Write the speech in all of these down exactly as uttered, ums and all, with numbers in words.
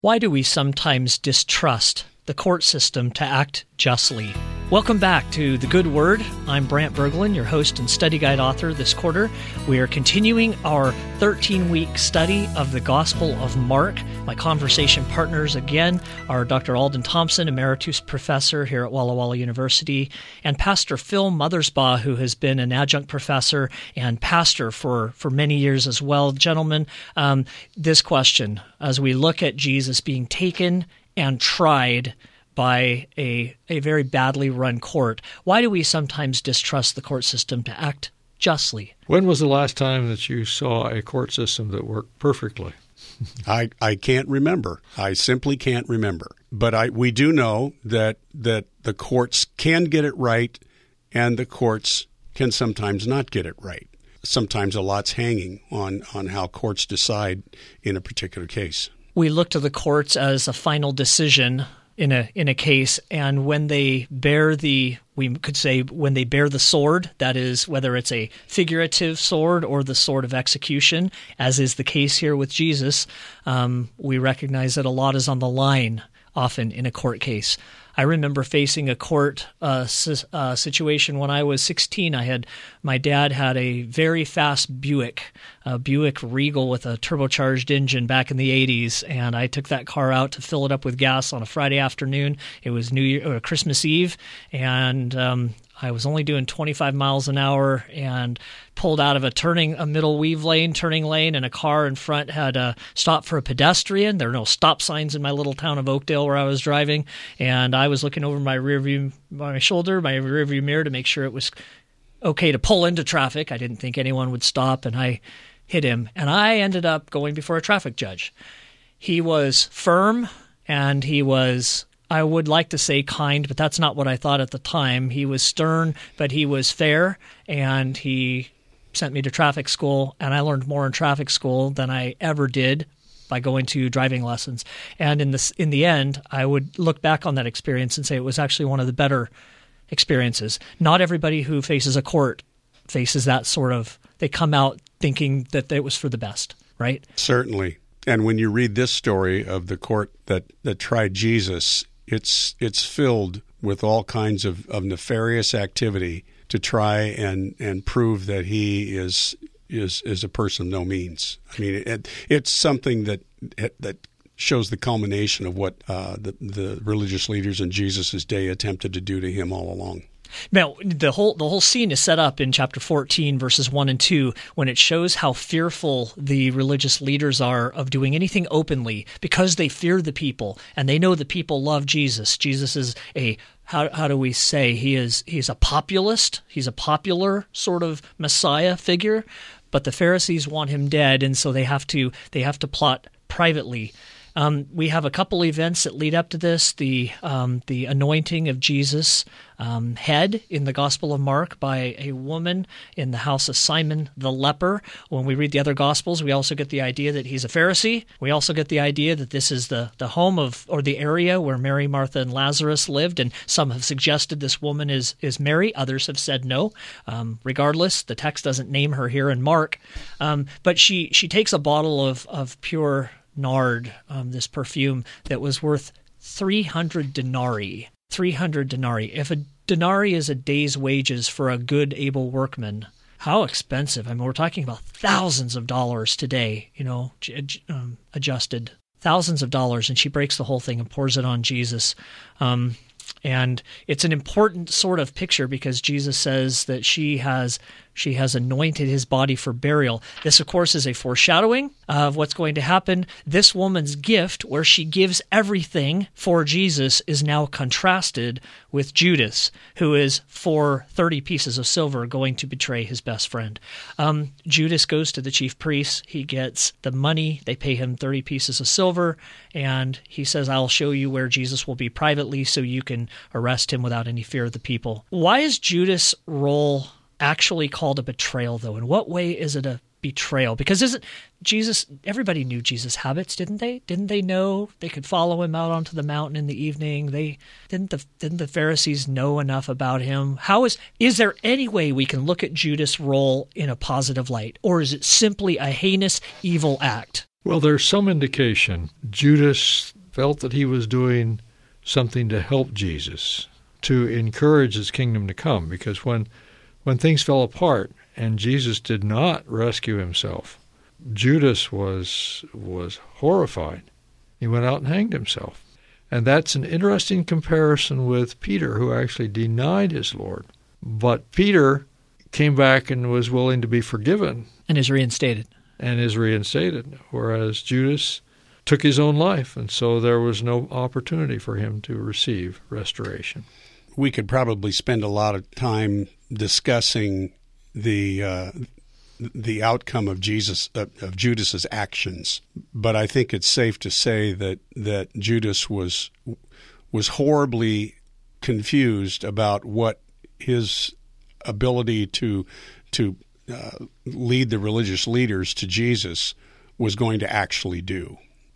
Why do we sometimes distrust the court system to act justly? Welcome back to The Good Word. I'm Brant Berglund, your host and study guide author this quarter. We are continuing our thirteen-week study of the Gospel of Mark. My conversation partners again are Doctor Alden Thompson, Emeritus Professor here at Walla Walla University, and Pastor Phil Mothersbaugh, who has been an adjunct professor and pastor for, for many years as well. Gentlemen, um, this question, as we look at Jesus being taken and tried by a a very badly run court, why do we sometimes distrust the court system to act justly? When was the last time that you saw a court system that worked perfectly? I, I can't remember. I simply can't remember. But I we do know that that the courts can get it right, and the courts can sometimes not get it right. Sometimes a lot's hanging on, on how courts decide in a particular case. We look to the courts as a final decision in a in a case, and when they bear the, we could say, when they bear the sword, that is, whether it's a figurative sword or the sword of execution, as is the case here with Jesus, um, we recognize that a lot is on the line often in a court case. I remember facing a court uh, uh, situation when I was sixteen. I had my dad had a very fast Buick, a Buick Regal with a turbocharged engine back in the eighties, and I took that car out to fill it up with gas on a Friday afternoon. It was New Year or Christmas Eve, and um, I was only doing twenty-five miles an hour and pulled out of a turning, a middle weave lane, turning lane, and a car in front had uh, stopped for a pedestrian. There were no stop signs in my little town of Oakdale where I was driving, and I was looking over my rear view, my shoulder, my rear view mirror to make sure it was okay to pull into traffic. I didn't think anyone would stop, and I hit him, and I ended up going before a traffic judge. He was firm, and he was, I would like to say kind, but that's not what I thought at the time. He was stern, but he was fair, and he sent me to traffic school, and I learned more in traffic school than I ever did by going to driving lessons. And in the, in the end, I would look back on that experience and say it was actually one of the better experiences. Not everybody who faces a court faces that sort of, they come out thinking that it was for the best, right? Certainly. And when you read this story of the court that, that tried Jesus, it's it's filled with all kinds of, of nefarious activity to try and, and prove that he is is is a person of no means. I mean, it, it's something that that shows the culmination of what uh, the the religious leaders in Jesus' day attempted to do to him all along. Now, the whole the whole scene is set up in chapter fourteen, verses one and two, when it shows how fearful the religious leaders are of doing anything openly because they fear the people, and they know the people love Jesus. Jesus is a, how how do we say, he is he's a populist, he's a popular sort of Messiah figure, but the Pharisees want him dead, and so they have to they have to plot privately. Um, we have a couple events that lead up to this. The um, the anointing of Jesus' um, head in the Gospel of Mark by a woman in the house of Simon the leper. When we read the other Gospels, we also get the idea that he's a Pharisee. We also get the idea that this is the, the home of, or the area where Mary, Martha, and Lazarus lived, and some have suggested this woman is, is Mary. Others have said no. Um, regardless, the text doesn't name her here in Mark. Um, but she, she takes a bottle of, of pure nard, um, this perfume that was worth three hundred denarii. three hundred denarii. If a denarii is a day's wages for a good, able workman, how expensive. I mean, we're talking about thousands of dollars today, you know, um, adjusted. Thousands of dollars, and she breaks the whole thing and pours it on Jesus. Um, and it's an important sort of picture because Jesus says that she has she has anointed his body for burial. This, of course, is a foreshadowing of what's going to happen. This woman's gift, where she gives everything for Jesus, is now contrasted with Judas, who is for thirty pieces of silver going to betray his best friend. Um, Judas goes to the chief priests. He gets the money. They pay him thirty pieces of silver, and he says, I'll show you where Jesus will be privately so you can arrest him without any fear of the people. Why is Judas' role actually called a betrayal, though? In what way is it a betrayal? Because isn't Jesus, everybody knew Jesus' habits, didn't they? Didn't they know they could follow him out onto the mountain in the evening? They didn't the didn't the Pharisees know enough about him? How is is there any way we can look at Judas' role in a positive light, or is it simply a heinous evil act? Well, there's some indication Judas felt that he was doing something to help Jesus, to encourage his kingdom to come, because when when things fell apart and Jesus did not rescue himself, Judas was was horrified. He went out and hanged himself. And that's an interesting comparison with Peter, who actually denied his Lord. But Peter came back and was willing to be forgiven. And is reinstated. And is reinstated, whereas Judas took his own life, and so there was no opportunity for him to receive restoration. We could probably spend a lot of time discussing the uh, the outcome of Jesus uh, of Judas's actions, but I think it's safe to say that that Judas was was horribly confused about what his ability to to uh, lead the religious leaders to Jesus was going to actually do.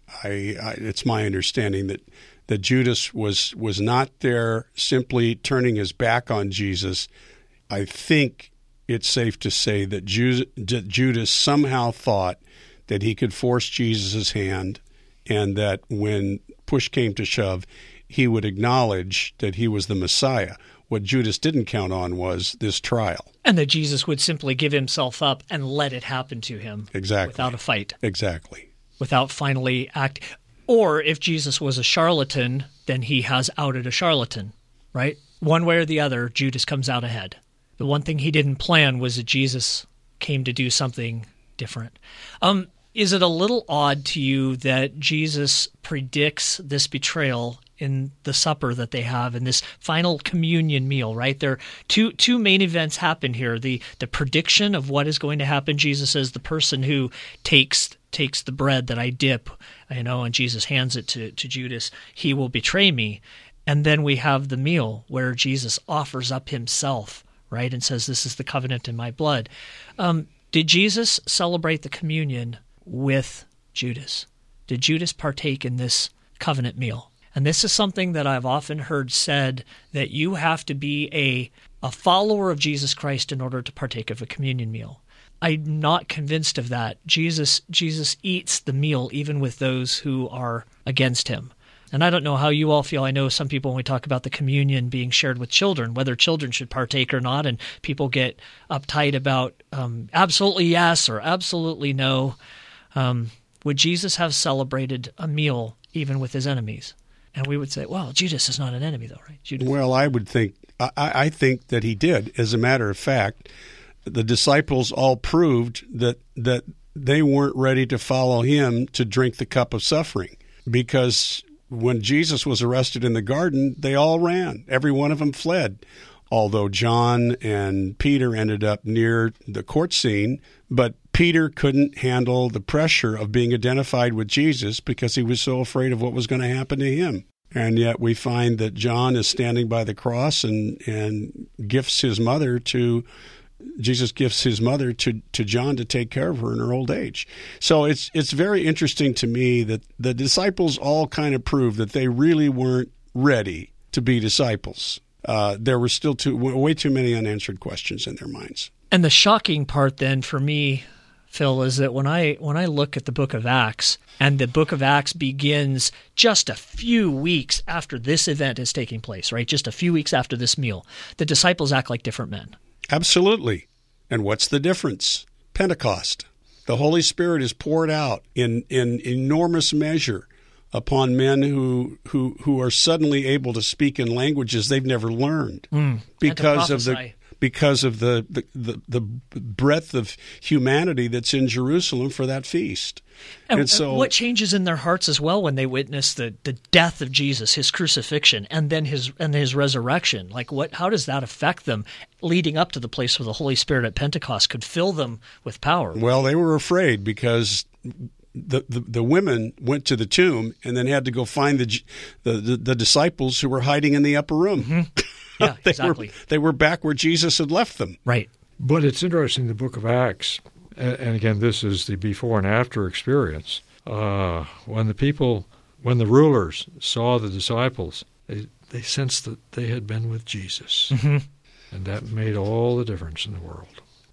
I, I it's my understanding that that Judas was was not there simply turning his back on Jesus. I think it's safe to say that Judas somehow thought that he could force Jesus' hand, and that when push came to shove, he would acknowledge that he was the Messiah. What Judas didn't count on was this trial. And that Jesus would simply give himself up and let it happen to him. Exactly. Without a fight. Exactly. Without finally act. Or if Jesus was a charlatan, then he has outed a charlatan, right? One way or the other, Judas comes out ahead. The one thing he didn't plan was that Jesus came to do something different. Um, is it a little odd to you that Jesus predicts this betrayal in the supper that they have in this final communion meal, right? There two two main events happen here. The the prediction of what is going to happen. Jesus says, the person who takes takes the bread that I dip, you know, and Jesus hands it to, to Judas, he will betray me. And then we have the meal where Jesus offers up himself, right, and says, this is the covenant in my blood. Um, did Jesus celebrate the communion with Judas? Did Judas partake in this covenant meal? And this is something that I've often heard said, that you have to be a, a follower of Jesus Christ in order to partake of a communion meal. I'm not convinced of that. Jesus Jesus eats the meal even with those who are against him. And I don't know how you all feel. I know some people, when we talk about the communion being shared with children, whether children should partake or not, and people get uptight about um, absolutely yes or absolutely no. Um, would Jesus have celebrated a meal even with his enemies? And we would say, well, Judas is not an enemy, though, right? Judas. Well, I would think, I, I think that he did. As a matter of fact, the disciples all proved that that they weren't ready to follow him to drink the cup of suffering, because when Jesus was arrested in the garden, they all ran. Every one of them fled, although John and Peter ended up near the court scene. But Peter couldn't handle the pressure of being identified with Jesus because he was so afraid of what was going to happen to him. And yet we find that John is standing by the cross and, and gifts his mother to Jesus gifts his mother to, to John to take care of her in her old age. So it's it's very interesting to me that the disciples all kind of proved that they really weren't ready to be disciples. Uh, there were still too, way too many unanswered questions in their minds. And the shocking part then for me, Phil, is that when I when I look at the book of Acts, and the book of Acts begins just a few weeks after this event is taking place, right? Just a few weeks after this meal, the disciples act like different men. Absolutely. And what's the difference? Pentecost. The Holy Spirit is poured out in, in enormous measure upon men who, who who are suddenly able to speak in languages they've never learned mm, because of the because of the, the, the, the breadth of humanity that's in Jerusalem for that feast. And, and so, what changes in their hearts as well when they witness the, the death of Jesus, his crucifixion, and then his and his resurrection? Like, what? How does that affect them leading up to the place where the Holy Spirit at Pentecost could fill them with power? Well, they were afraid because the the, the women went to the tomb and then had to go find the the, the, the disciples who were hiding in the upper room. Mm-hmm. Yeah, they exactly. Were, they were back where Jesus had left them. Right. But it's interesting, the book of Acts, and again, this is the before and after experience. Uh, when the people, when the rulers saw the disciples, they, they sensed that they had been with Jesus. Mm-hmm. And that made all the difference in the world.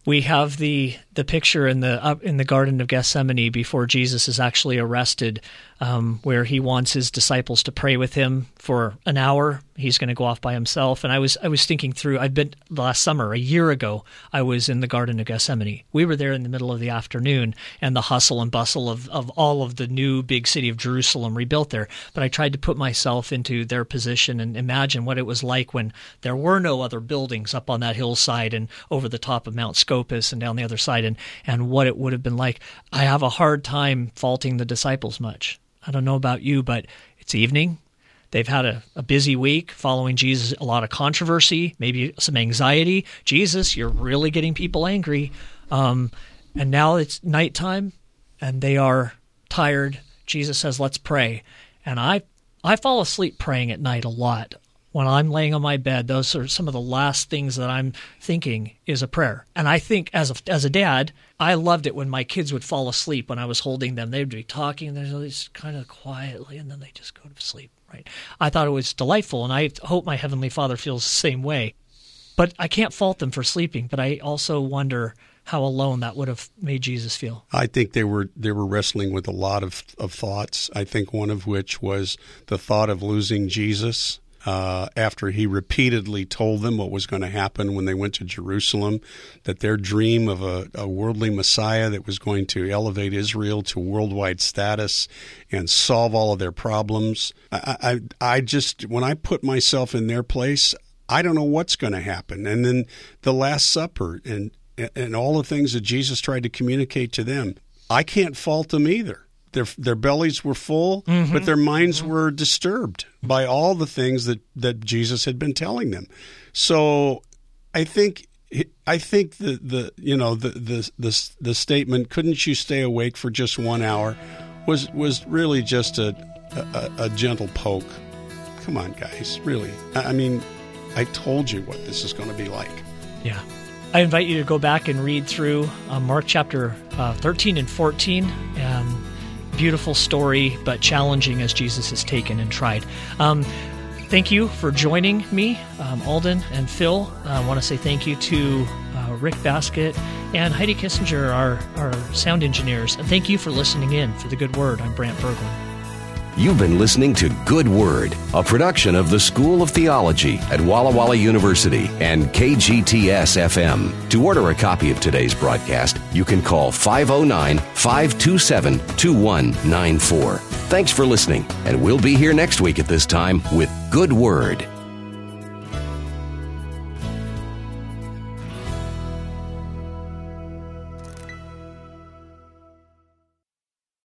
We have the the picture in the up in the Garden of Gethsemane before Jesus is actually arrested, um, where he wants his disciples to pray with him for an hour. He's going to go off by himself. And I was I was thinking through. I'd been last summer, a year ago. I was in the Garden of Gethsemane. We were there in the middle of the afternoon, and the hustle and bustle of of all of the new big city of Jerusalem rebuilt there. But I tried to put myself into their position and imagine what it was like when there were no other buildings up on that hillside and over the top of Mount Scopus and down the other side, and, and what it would have been like. I have a hard time faulting the disciples much. I don't know about you, but it's evening. They've had a, a busy week following Jesus, a lot of controversy, maybe some anxiety. Jesus, you're really getting people angry. Um, and now it's nighttime, and they are tired. Jesus says, let's pray. And I, I fall asleep praying at night a lot. When I'm laying on my bed, those are some of the last things that I'm thinking is a prayer. And I think as a, as a dad, I loved it when my kids would fall asleep when I was holding them. They would be talking, and they're just kind of quietly, and then they just go to sleep, right? I thought it was delightful, and I hope my Heavenly Father feels the same way. But I can't fault them for sleeping, but I also wonder how alone that would have made Jesus feel. I think they were they were wrestling with a lot of, of thoughts, I think one of which was the thought of losing Jesus. Uh, after he repeatedly told them what was going to happen when they went to Jerusalem, that their dream of a, a worldly Messiah that was going to elevate Israel to worldwide status and solve all of their problems. I, I, I just, when I put myself in their place, I don't know what's going to happen. And then the Last Supper and, and all the things that Jesus tried to communicate to them, I can't fault them either. Their their bellies were full, mm-hmm. but their minds mm-hmm. were disturbed by all the things that, that Jesus had been telling them. So I think I think the, the you know the, the the the statement, couldn't you stay awake for just one hour, was was really just a a, a gentle poke. Come on, guys, really. I mean, I told you what this is going to be like. Yeah. I invite you to go back and read through uh, Mark chapter uh, thirteen and fourteen. Um, Beautiful story, but challenging as Jesus has taken and tried. Um, thank you for joining me, um, Alden and Phil. I want to say thank you to uh, Rick Baskett and Heidi Kissinger, our, our sound engineers. And thank you for listening in for The Good Word. I'm Brant Berglund. You've been listening to Good Word, a production of the School of Theology at Walla Walla University and K G T S F M. To order a copy of today's broadcast, you can call five oh nine, five two seven, two one nine four. Thanks for listening, and we'll be here next week at this time with Good Word.